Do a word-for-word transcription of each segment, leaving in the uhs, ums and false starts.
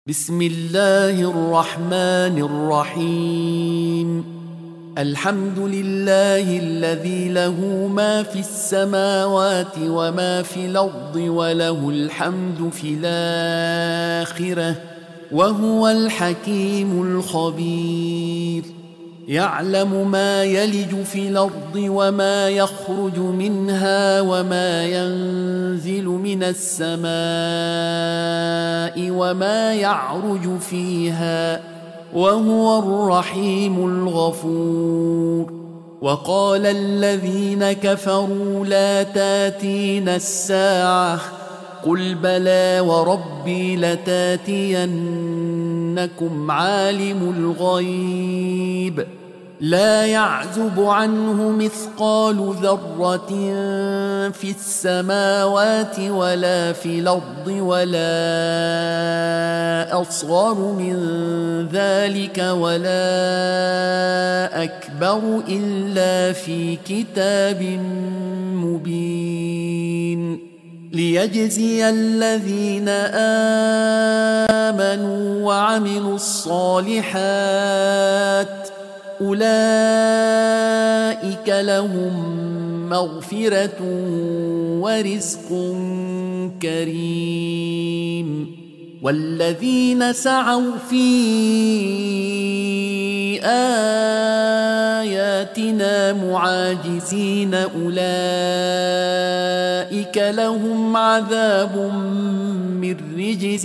بسم الله الرحمن الرحيم. الحمد لله الذي له ما في السماوات وما في الأرض وله الحمد في الآخرة وهو الحكيم الخبير. يعلم ما يلج في الأرض وما يخرج منها وما ينزل من السماء وما يعرج فيها وهو الرحيم الغفور. وقال الذين كفروا لا تاتين الساعة قل بلى وربي لتاتينكم عالم الغيب لا يعزب عنه مثقال ذرة في السماوات ولا في الأرض ولا أصغر من ذلك ولا أكبر إلا في كتاب مبين. ليجزي الذين آمنوا وعملوا الصالحات أولئك لهم مغفرة ورزق كريم. والذين سعوا في آياتنا معاجزين أولئك لهم عذاب من رجز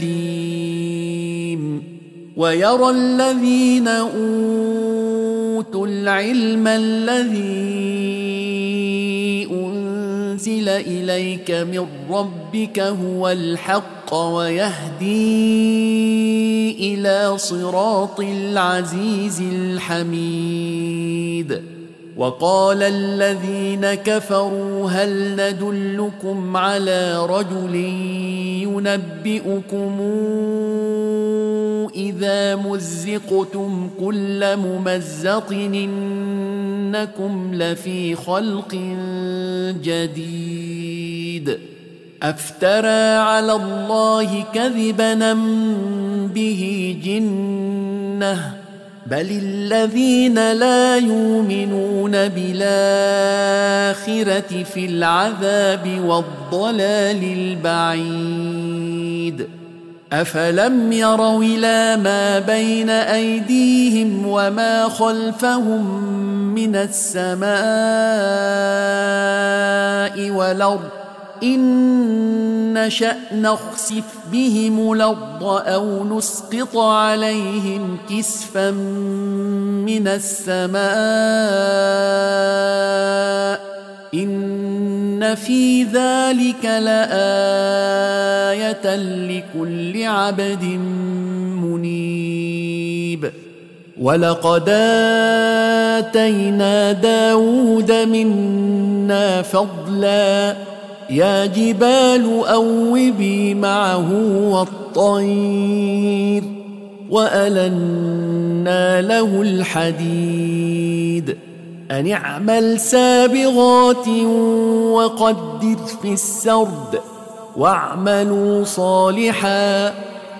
أليم. ويرى الذين أوتوا العلم الذي أنزل إليك من ربك هو الحق ويهدي إلى صراط العزيز الحميد. وقال الذين كفروا هل ندلكم على رجل ينبئكم إذا مزقتم كل ممزق إنكم لفي خلق جديد. أفترى على الله كذبا به جنة بل الذين لا يؤمنون بالآخرة في العذاب والضلال البعيد. أفلم يروا إلى ما بين أيديهم وما خلفهم من السماء والأرض إن نشأ نخسف بهم الأرض أو نسقط عليهم كسفا من السماء إن في ذلك لآية لكل عبد منيب. ولقد آتينا داود منا فضلا يا جبال أوبي معه والطير وألنا له الحديد أن اعمل سابغات وقدر في السرد واعملوا صالحا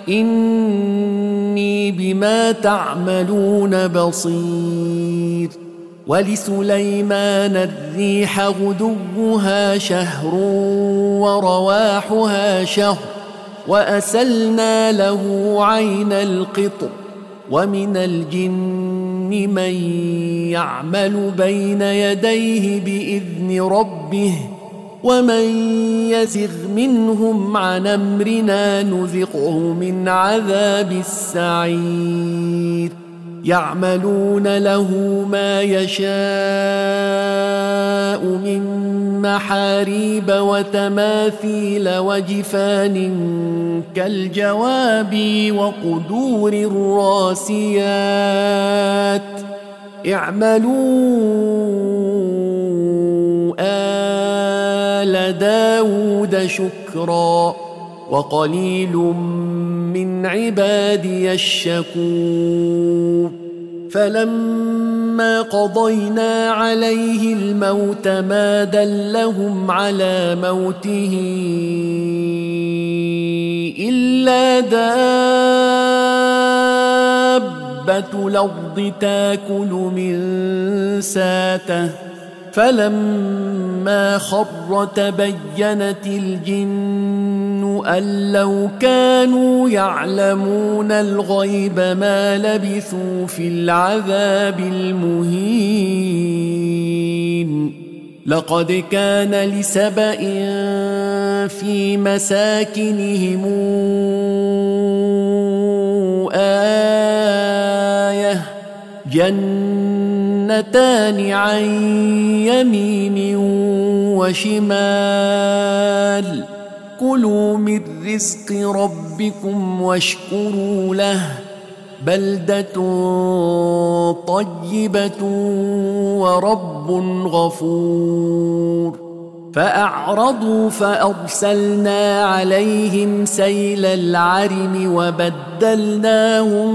إني بما تعملون بصير. ولسليمان الريح غدوها شهر ورواحها شهر وأسلنا له عين القطر ومن الجن من يعمل بين يديه بإذن ربه ومن يزغ منهم عن أمرنا نذقه من عذاب السعير. يعملون له ما يشاء من محاريب وتماثيل وجفان كالجواب وقدور الراسيات اعملوا آل داود شكرا وقليل من عبادي الشكور. فلما قضينا عليه الموت ما دلهم على موته إلا دابة دابة الأرض تاكل من ساته فلما خر تبينت الجن أن لو كانوا يعلمون الغيب ما لبثوا في العذاب المهين لقد كان لسبإ في مساكنهم آية جنتان عن يمين وشمال كلوا من رزق ربكم واشكروا له بلدة طيبة ورب غفور فأعرضوا فأرسلنا عليهم سيل العرم وبدلناهم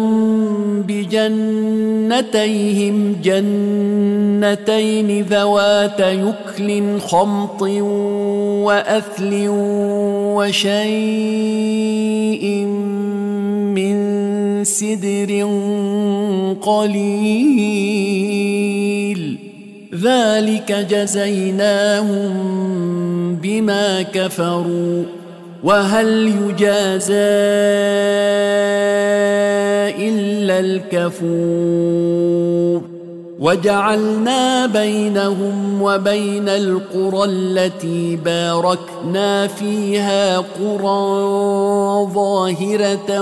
بجنتيهم جنتين ذوات يكل خمط وأثل وشيء من سدر قليل ذلك جزيناهم بما كفروا وهل يجازى إلا الكفور وجعلنا بينهم وبين القرى التي باركنا فيها قرى ظاهرة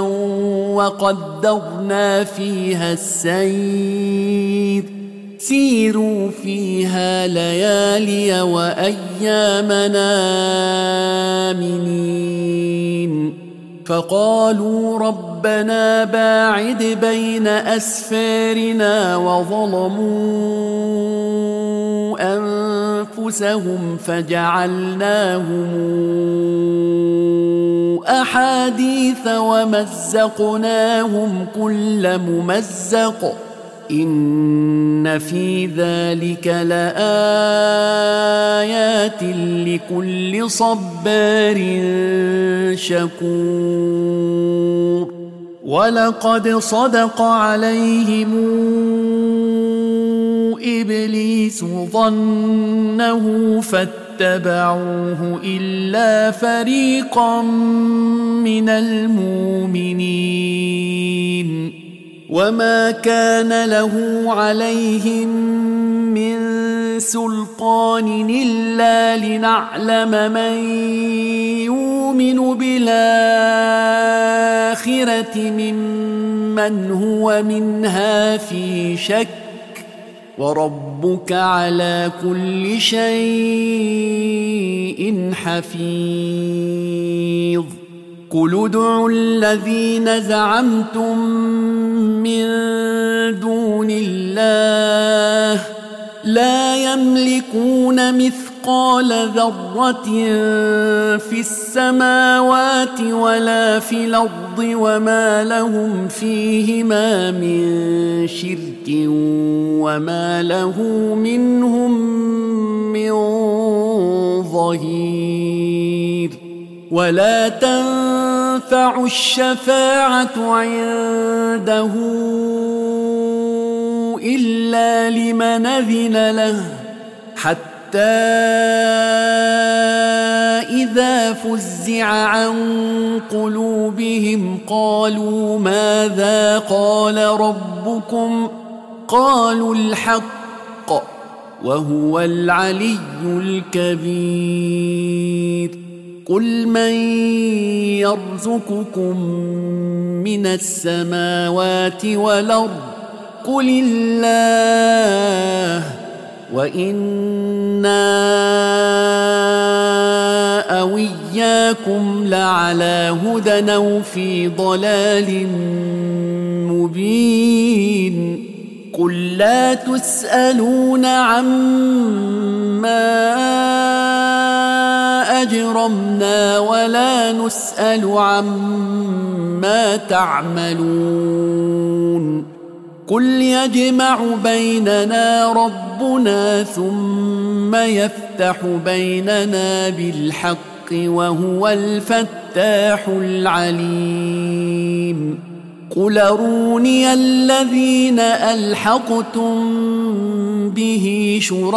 وقدرنا فيها السير سيروا فيها ليالي وأيامنا آمنين فقالوا ربنا باعد بين أسفارنا وظلموا أنفسهم فجعلناهم أحاديث ومزقناهم كل ممزق إن في ذلك لآيات لكل صبار شكور ولقد صدق عليهم إبليس ظنه فاتبعوه إلا فريقا من المؤمنين وما كان له عليهم من سلطان إلا لنعلم من يؤمن بالآخرة ممن هو منها في شك وربك على كل شيء حفيظ قل ادعوا الذين زعمتم من دون الله لا يملكون مثقال ذرة في السماوات ولا في الأرض وما لهم فيهما من شرك وما له منهم من ظهير ولا تنفع الشفاعة عنده إلا لمن أذن له حتى إذا فزع عن قلوبهم قالوا ماذا قال ربكم قالوا الحق وهو العلي الكبير قل من يرزقكم من السماوات والأرض قل الله وإنا أو إياكم لعلى هدى أو في ضلال مبين قل لا تسألون عما أجرمنا ولا نسأل عما تعملون قل يجمع بيننا ربنا ثم يفتح بيننا بالحق وهو الفتاح العليم قل أروني الذين ألحقتم به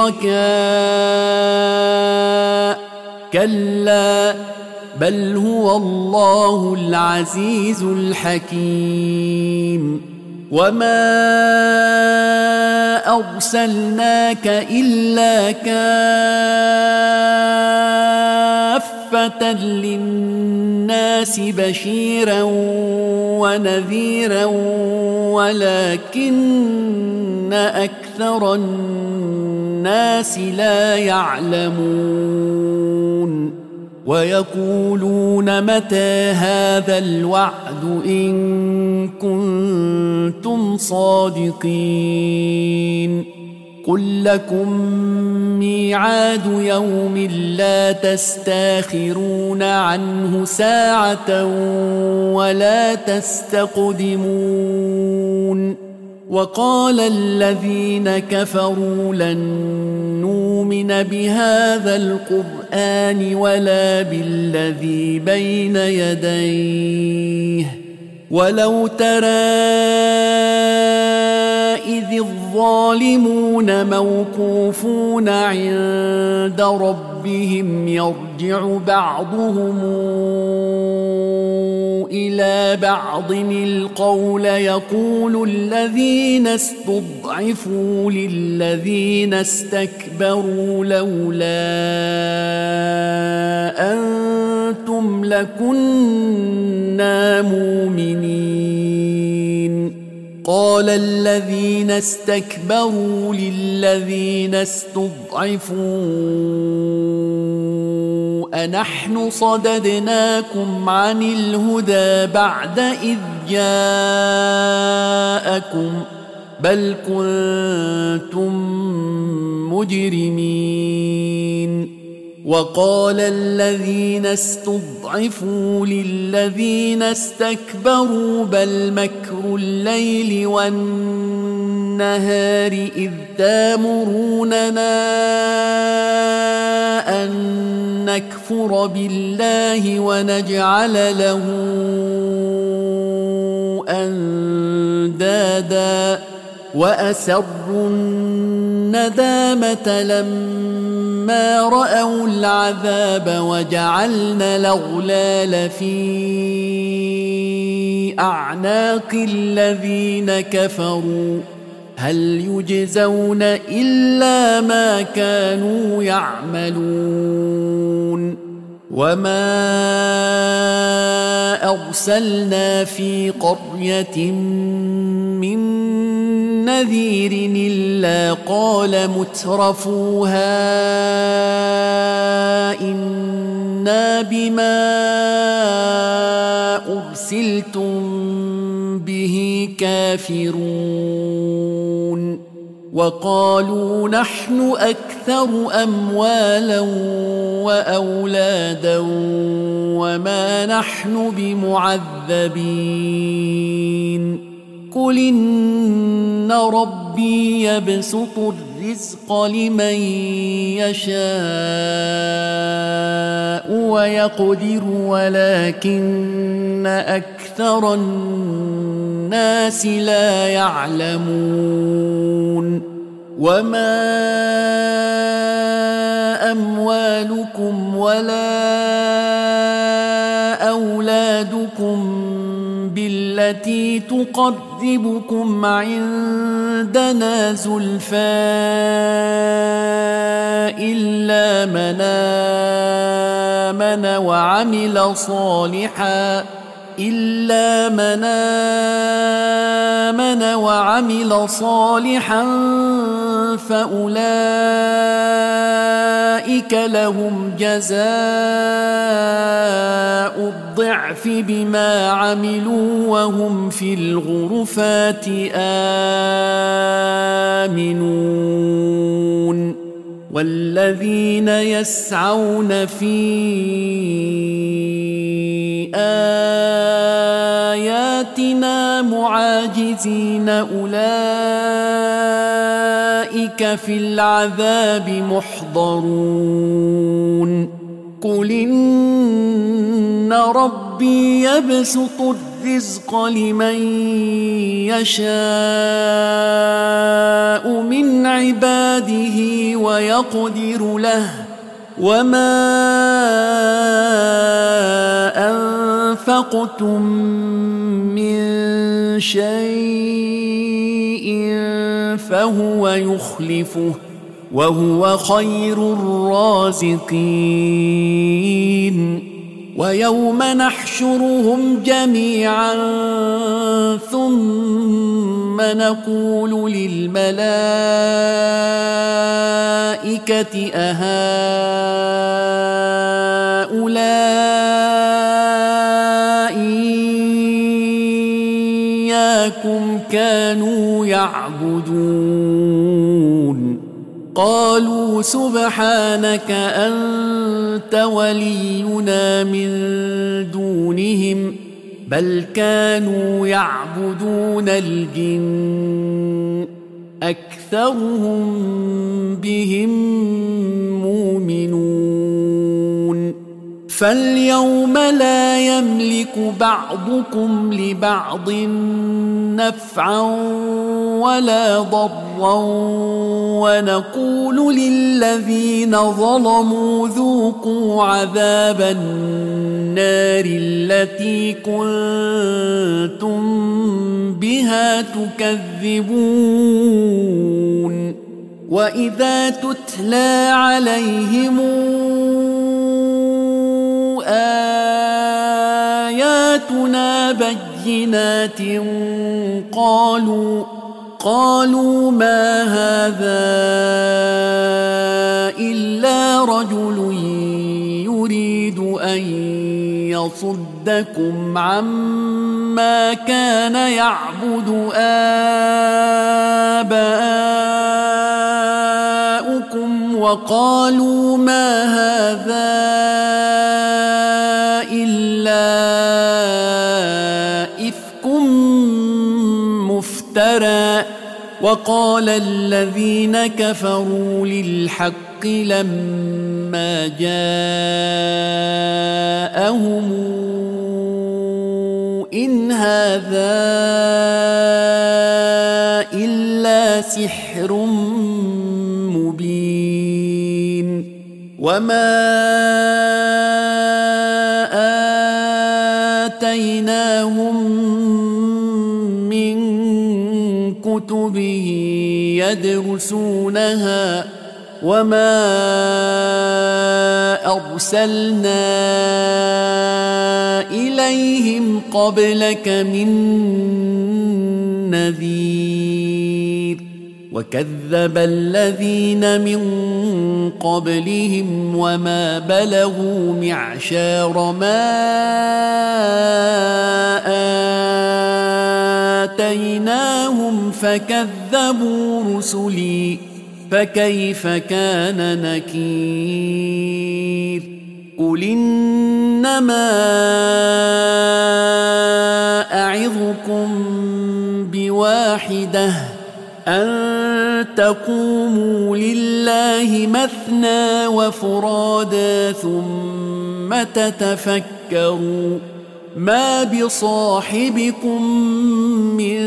شركاء كلا بل هو الله العزيز الحكيم وما أرسلناك إلا كافة للناس بشيرا ونذيرا ولكن أكثر الناس لا يعلمون ويقولون متى هذا الوعد إن كنتم صادقين قل لكم ميعاد يوم لا تستاخرون عنه ساعة ولا تستقدمون وقال الذين كفروا لن نؤمن بهذا القرآن ولا بالذي بين يديه ولو ترى إذ الظالمون موقوفون عند ربهم يرجع بعضهم إلى بعض القول يقول الذين استضعفوا للذين استكبروا لولا أنتم لكنا مؤمنين قال الذين استكبروا للذين استضعفوا أنحن صددناكم عن الهدى بعد إذ جاءكم بل كنتم مجرمين وقال الذين استضعفوا للذين استكبروا بل مكر الليل والنهار إذ تامروننا أن نكفر بالله ونجعل له أندادا وأسروا الندامة لما رأوا العذاب وجعلنا الأغلال في أعناق الذين كفروا هل يجزون إلا ما كانوا يعملون وما أرسلنا في قرية من نذير إلا قال مترفوها إنا بما أرسلتم به كافرون وقالوا نحن أكثر أموالا وأولادا وما نحن بمعذبين قل إن ربي يبسط الرزق لمن يشاء ويقدر ولكن أكثر الناس لا يعلمون وما أموالكم ولا أولادكم بالتي تقربكم عندنا زلفى إلا من آمن وعمل صالحا إلا من آمن وعمل صالحا فأولئك لهم جزاء الضعف بما عملوا وهم في الغرفات آمنون والذين يسعون في آياتنا معاجزين أولئك في العذاب محضرون قل إن ربي يبسط الرزق الرزق لمن يشاء من عباده ويقدر له وما أنفقتم من شيء فهو يخلفه وهو خير الرازقين ويوم نحشرهم جميعا ثم نقول للملائكة أهؤلاء إياكم كانوا يعبدون قالوا سبحانك أنت ولينا من دونهم بل كانوا يعبدون الجن أكثرهم بهم مؤمنون فاليوم لا يملك بعضكم لبعض نفعا ولا ضرا ونقول للذين ظلموا ذوقوا عذاب النار التي كنتم بها تكذبون وإذا تتلى عليهم آياتنا بينات قالوا قالوا ما هذا إلا رجل يريد أن يصدكم عما كان يعبد آباؤكم وقالوا ما هذا إلا إفك مفترى وقال الذين كفروا للحق لما جاءهم إن هذا إلا سحر مبين وما آتيناهم من كتب يدرسونها وما أرسلنا إليهم قبلك من نذير وكذب الذين من قبلهم وما بلغوا معشار ما آتيناهم فكذبوا رسلي فكيف كان نكير قل إنما أعظكم بواحدة أن تقوموا لله مثنى وفرادا ثم تتفكروا ما بصاحبكم من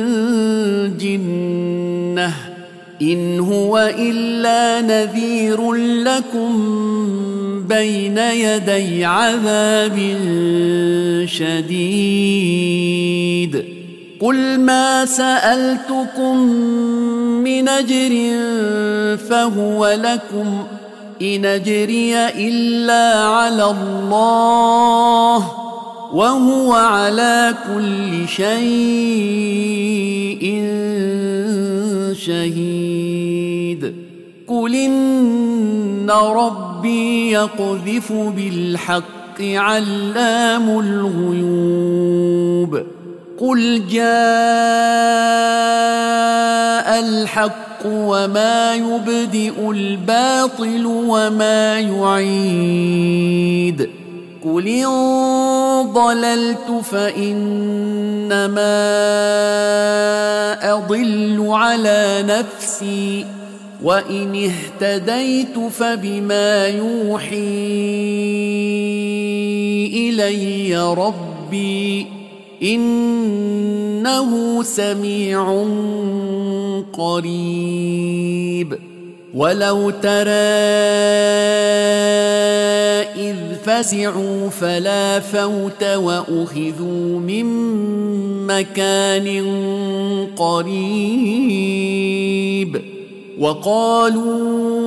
جنة إن هو إلا نذير لكم بين يدي عذاب شديد قل ما سألتكم من أجر فهو لكم إن أجري إلا على الله وهو على كل شيء شهيد قل إن ربي يقذف بالحق علام الغيوب قل جاء الحق وما يبدئ الباطل وما يعيد قل إن ضللت فإنما أضل على نفسي وإن اهتديت فبما يوحي إلي ربي إنه سميع قريب. ولو ترى إذ فزعوا فلا فوت وأخذوا من مكان قريب وقالوا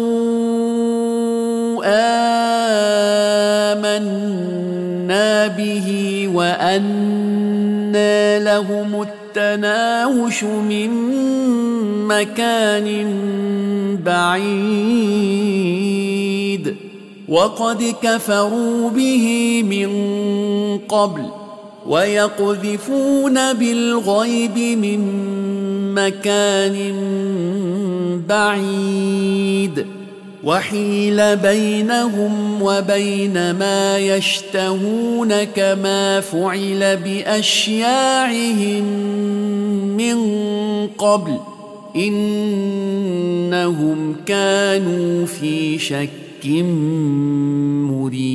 آمنا به وأنى لهم التناوش من مكان بعيد وقد كفروا به من قبل ويقذفون بالغيب من مكان بعيد وحيل بينهم وبين ما يشتهون كما فعل بأشياعهم من قبل إنهم كانوا في شك مريب.